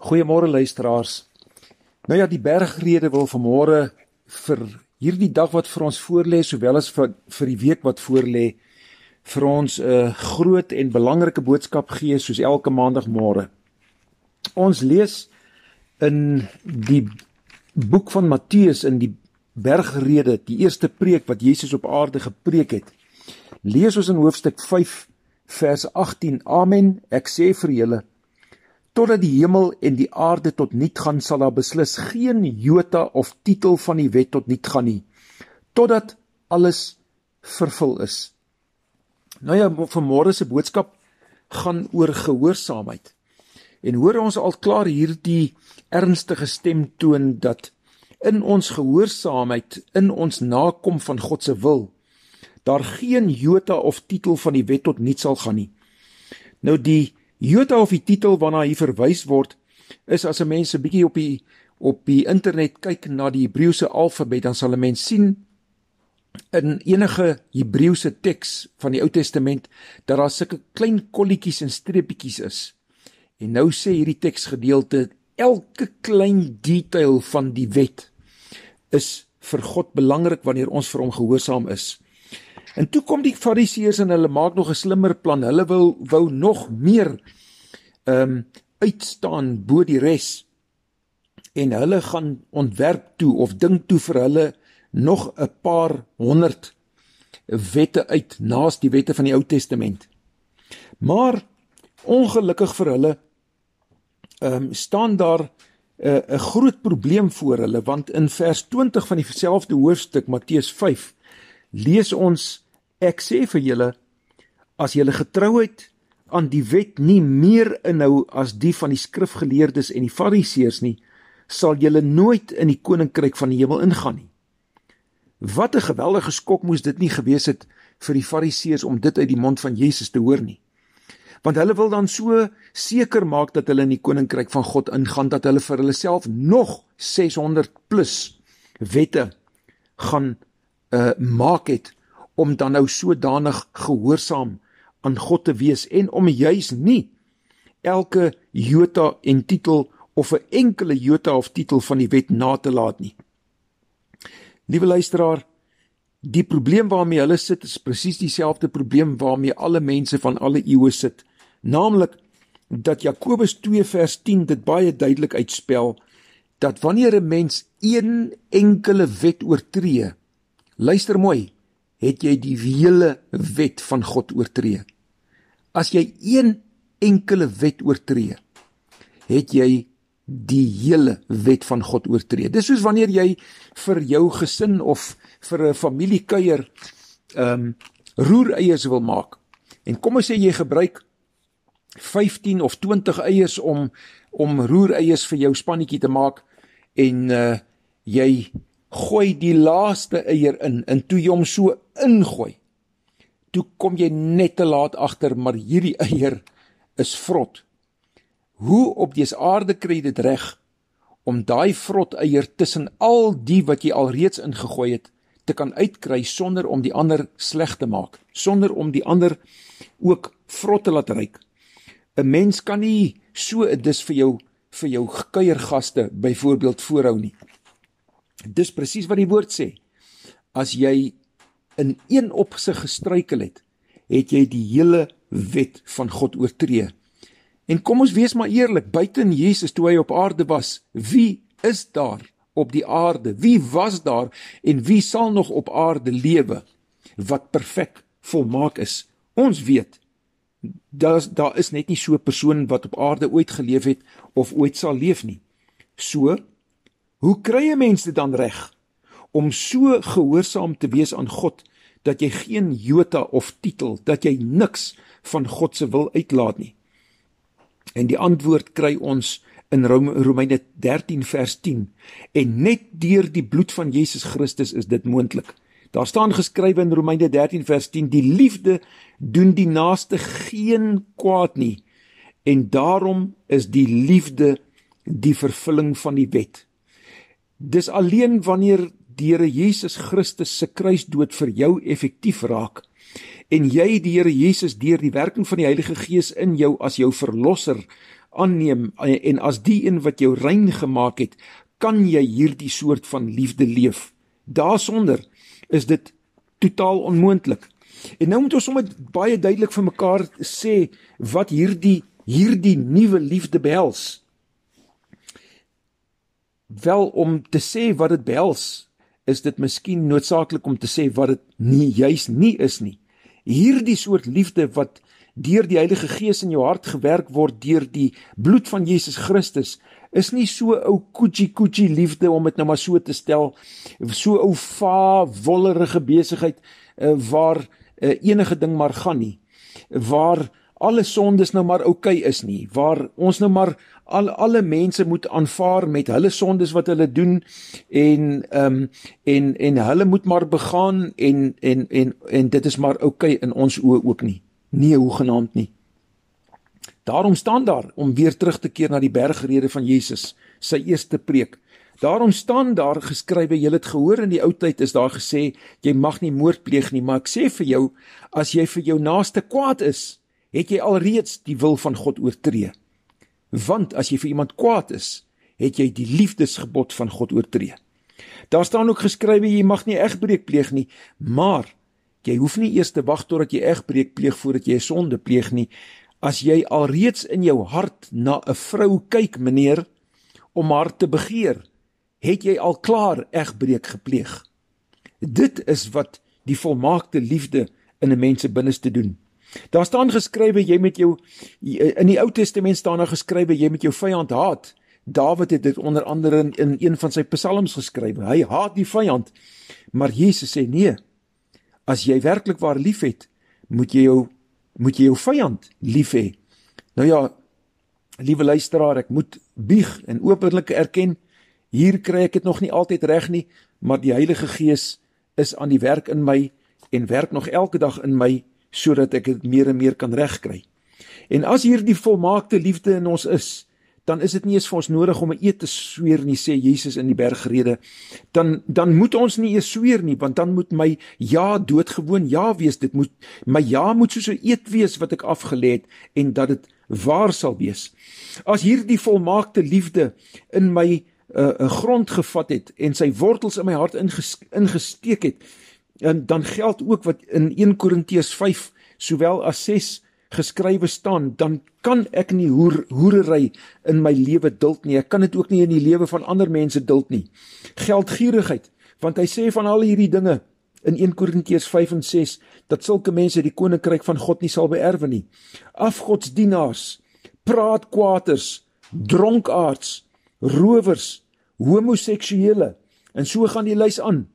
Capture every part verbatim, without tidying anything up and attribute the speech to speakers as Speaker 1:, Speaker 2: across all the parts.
Speaker 1: Goeiemôre luisteraars. Nou ja, die bergrede wil vanmôre vir hierdie dag wat vir ons voorlê, sowel as vir, vir die week wat voorlê, vir ons 'n uh, groot en belangrike boodskap gee, soos elke maandagmôre. Ons lees in die boek van Matteus, in die bergrede, die eerste preek wat Jesus op aarde gepreek het. Lees ons in hoofstuk vyf, vers agttien. Amen, ek sê vir julle, totdat die hemel en die aarde tot niet gaan, sal daar beslis geen jota of titel van die wet tot niet gaan nie, totdat alles vervul is. Nou ja, vanmôre se boodskap gaan oor gehoorsaamheid. En hoor ons al klaar hierdie ernstige stem toon dat in ons gehoorsaamheid, in ons nakom van God se wil, daar geen jota of titel van die wet tot niet sal gaan nie. Nou die jota of die titel waarna hier verwys word, is as 'n mens 'n bietjie op die op die internet kyk na die Hebreëse alfabet, dan sal 'n mens sien in enige Hebreëse teks van die Ou Testament dat daar sulke klein kolletjies en streepietjies is. En nou sê hierdie teksgedeelte, elke klein detail van die wet is vir God belangrik wanneer ons vir hom gehoorsaam is. En toe kom die Fariseërs en hulle maak nog 'n slimmer plan. Hulle wil wou nog meer um, uitstaan bo die res. En hulle gaan ontwerp toe of dink toe vir hulle nog 'n paar honderd wette uit naas die wette van die Ou Testament. Maar ongelukkig vir hulle um, staan daar 'n uh, groot probleem voor hulle, want in vers twintig van dieselfde hoofstuk Matteus vyf lees ons, ek sê vir julle, as julle getrouheid aan die wet nie meer inhou as die van die skrifgeleerdes en die fariseërs nie, sal julle nooit in die koninkryk van die hemel ingaan nie. Wat 'n geweldige skok moes dit nie gewees het vir die fariseërs om dit uit die mond van Jesus te hoor nie. Want hulle wil dan so seker maak dat hulle in die koninkryk van God ingaan, dat hulle vir hulle self nog ses honderd plus wette gaan uh, maak het, om dan nou sodanig gehoorsaam aan God te wees, en om juis nie elke jota en titel, of 'n enkele jota of titel van die wet na te laat nie. Liewe luisteraar, die probleem waarmee hulle sit, is presies dieselfde probleem waarmee alle mense van alle eeue sit, naamlik dat Jakobus twee vers tien dit baie duidelik uitspel, dat wanneer 'n mens een enkele wet oortree, luister mooi, het jy die hele wet van God oortree. As jy een enkele wet oortree, het jy die hele wet van God oortree. Dis soos wanneer jy vir jou gesin of vir 'n familiekuier um, roereiers wil maak. En kom ons sê jy gebruik vyftien of twintig eiers om, om roereiers vir jou spannetjie te maak, en uh, jy gooi die laaste eier in, en toe jy hom so ingooi, toe kom jy net te laat agter, maar hierdie eier is vrot. Hoe op dese aarde kry dit reg om daai vrot eier tussen al die wat jy alreeds ingegooi het, te kan uitkry sonder om die ander sleg te maak, sonder om die ander ook vrot te laat ruik? 'n Mens kan nie so 'n dis vir jou vir jou kuiergaste byvoorbeeld voorhou nie. Dis presies wat die woord sê. As jy in een opsig gestruikel het, het jy die hele wet van God oortree. En kom ons wees maar eerlik, buiten Jesus toe hy op aarde was, wie is daar op die aarde? Wie was daar en wie sal nog op aarde lewe wat perfek volmaak is? Ons weet, daar, daar is net nie so 'n persoon wat op aarde ooit geleef het of ooit sal leef nie. So, hoe kry 'n mens dit dan reg om so gehoorsaam te wees aan God, dat jy geen jota of titel, dat jy niks van God se wil uitlaat nie? En die antwoord kry ons in Romeine dertien vers tien, en net deur die bloed van Jesus Christus is dit moontlik. Daar staan geskrywe in Romeine dertien vers tien, die liefde doen die naaste geen kwaad nie, en daarom is die liefde die vervulling van die wet. Dis alleen wanneer die Here Jesus Christus se kruisdood vir jou effektief raak, en jy die Here Jesus deur die werking van die Heilige Gees in jou as jou verlosser aanneem, en as die een wat jou rein gemaak het, kan jy hierdie soort van liefde leef. Daarsonder is dit totaal onmoontlik. En nou moet ons sommer baie duidelik vir mekaar sê, wat hierdie, hierdie nuwe liefde behels. Wel, om te sê wat dit behels, is dit miskien noodsaaklik om te sê wat dit nie juis nie is nie. Hierdie soort liefde wat deur die Heilige Gees in jou hart gewerk word, deur die bloed van Jesus Christus, is nie so ou koetjie-koetjie liefde, om dit nou maar so te stel, so ou va, wollerige besigheid, uh, waar uh, enige ding maar gaan nie, waar alle sondes nou maar oukei is nie, waar ons nou maar al, alle mense moet aanvaar met hulle sondes wat hulle doen, en, um, en, en hulle moet maar begaan, en, en, en, en dit is maar oukei in ons oë ook nie. Nee, hoegenaamd nie. Daarom staan daar, om weer terug te keer na die bergrede van Jesus, sy eerste preek. Daarom staan daar geskrywe, jy het gehoor in die ou tyd is daar gesê, jy mag nie moord pleeg nie, maar ek sê vir jou, as jy vir jou naaste kwaad is, het jy alreeds die wil van God oortree. Want as jy vir iemand kwaad is, het jy die liefdesgebod van God oortree. Daar staan ook geskrywe, jy mag nie egbreek pleeg nie, maar jy hoef nie eers te wag totdat jy egbreek pleeg voordat jy 'n sonde pleeg nie. As jy alreeds in jou hart na 'n vrou kyk, meneer, om haar te begeer, het jy al klaar egbreek gepleeg. Dit is wat die volmaakte liefde in 'n mens se binneste doen. Daar staan geskrywe, jy met jou, in die Ou Testament staan daar geskrywe, jy met jou vyand haat. Dawid het dit onder andere in, in een van sy psalms geskrywe. Hy haat die vyand, maar Jesus sê nee. As jy werklik waar lief het, moet jy jou, moet jy jou vyand lief hê. Nou ja, liewe luisteraar, ek moet bieg en openlik erken, hier kry ek dit nog nie altyd reg nie, maar die Heilige Gees is aan die werk in my, en werk nog elke dag in my, sodat ek dit meer en meer kan regkry. En as hier die volmaakte liefde in ons is, dan is dit nie eens vir ons nodig om 'n eed te sweer nie, sê Jesus in die bergrede. Dan, dan moet ons nie eers sweer nie, want dan moet my ja doodgewoon ja wees. Dit moet, my ja moet soos 'n eed wees wat ek afgelê het, en dat dit waar sal wees. As hier die volmaakte liefde in my uh, grond gevat het, en sy wortels in my hart inges, ingesteek het, en dan geld ook wat in een Korintiërs vyf, sowel as ses, geskrywe staan, dan kan ek nie hoer, hoerery in my lewe duld nie, ek kan dit ook nie in die lewe van ander mense duld nie. Geldgierigheid, want hy sê van al hierdie dinge, in een Korintiërs vyf en ses, dat sulke mense die koninkryk van God nie sal beerwe nie. Afgodsdienaars, praatkwaters, dronkaards, rowers, homoseksuele, en so gaan die lys aan.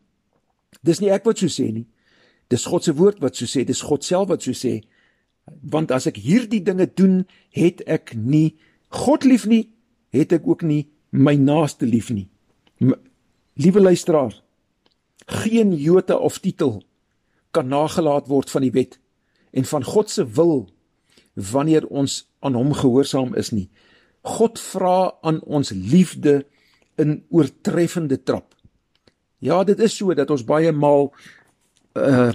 Speaker 1: Dis nie ek wat so sê nie, dis God se woord wat so sê, dis God self wat so sê, want as ek hierdie dinge doen, het ek nie God lief nie, het ek ook nie my naaste lief nie. M- Liewe luisteraar, geen jota of titel kan nagelaat word van die wet en van God se wil wanneer ons aan hom gehoorsaam is nie. God vra aan ons liefde in oortreffende trap. Ja, dit is so dat ons baie maal uh,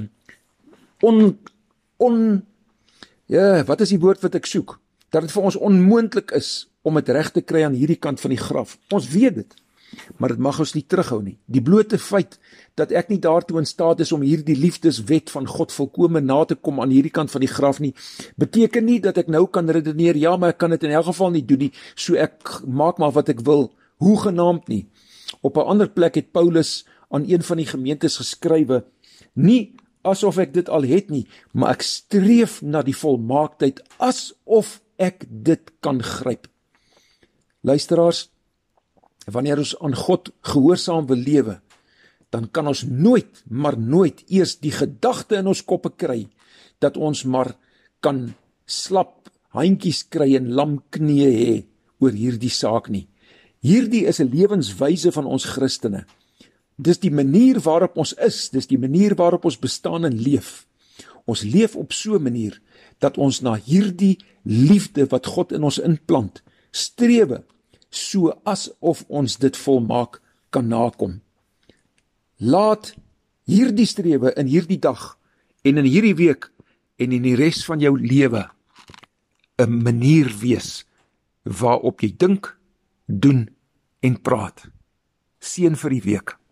Speaker 1: on, on Ja, wat is die woord wat ek soek? Dat dit vir ons onmoontlik is om dit reg te kry aan hierdie kant van die graf. Ons weet dit, maar dit mag ons nie terughou nie. Die blote feit dat ek nie daartoe in staat is om hierdie liefdeswet van God volkome na te kom aan hierdie kant van die graf nie, beteken nie dat ek nou kan redeneer, ja, maar ek kan dit in elk geval nie doen nie, so ek maak maar wat ek wil, hoegenaamd nie. Op 'n ander plek het Paulus aan een van die gemeentes geskrywe, nie asof ek dit al het nie, maar ek streef na die volmaaktheid, asof ek dit kan gryp. Luisteraars, wanneer ons aan God gehoorsaam wil lewe, dan kan ons nooit, maar nooit eers die gedagte in ons koppe kry, dat ons maar kan slap handjies kry en lam knie hê oor hierdie saak nie. Hierdie is 'n lewenswyse van ons Christene. Dis die manier waarop ons is, dis die manier waarop ons bestaan en leef. Ons leef op so 'n manier, dat ons na hierdie liefde wat God in ons inplant, strewe, so asof ons dit volmaak kan nakom. Laat hierdie strewe in hierdie dag, en in hierdie week, en in die res van jou lewe, 'n manier wees waarop jy dink, doen en praat. Seën vir die week.